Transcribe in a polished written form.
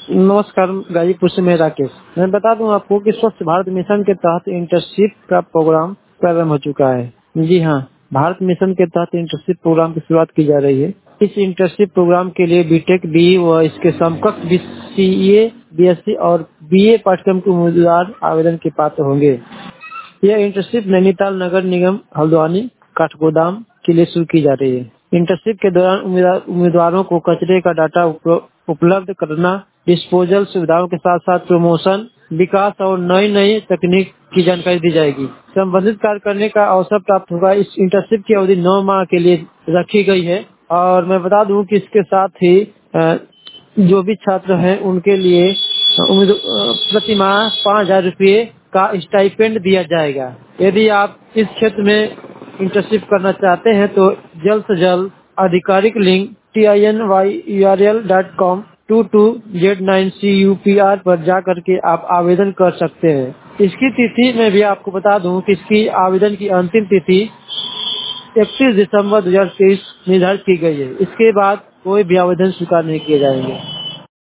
नमस्कार, गाजीपुर से मैं राकेश। मैं बता दूं आपको कि स्वच्छ भारत मिशन के तहत इंटर्नशिप का प्रोग्राम प्रारंभ हो चुका है। जी हाँ, भारत मिशन के तहत इंटर्नशिप प्रोग्राम की शुरुआत की जा रही है। इस इंटर्नशिप प्रोग्राम के लिए बीटेक, बीई व इसके समकक्ष बीसीए, बीएससी और बीए पाठ्यक्रम के उम्मीदवार आवेदन के पात्र होंगे। यह इंटर्नशिप नैनीताल नगर निगम हल्द्वानी काठगोदाम के लिए शुरू की जा रही है। इंटर्नशिप के दौरान उम्मीदवारों को कचरे का डाटा उपलब्ध करना, डिस्पोजल सुविधाओं के साथ साथ प्रमोशन, विकास और नई नई तकनीक की जानकारी दी जाएगी। संबंधित कार्य करने का अवसर प्राप्त होगा। इस इंटर्नशिप की अवधि 9 माह के लिए रखी गई है। और मैं बता दूं कि इसके साथ ही जो भी छात्र हैं उनके लिए प्रति माह 5,000 रुपये का स्टाइपेंड दिया जाएगा। यदि आप इस क्षेत्र में इंटर्नशिप करना चाहते हैं तो जल्द से जल्द आधिकारिक लिंक tinyurl.com22z9cupr पर जा करके आप आवेदन कर सकते हैं। इसकी तिथि मैं भी आपको बता दूं कि इसकी आवेदन की अंतिम तिथि 31 दिसंबर 2023 निर्धारित की गई है। इसके बाद कोई भी आवेदन स्वीकार नहीं किए जाएंगे।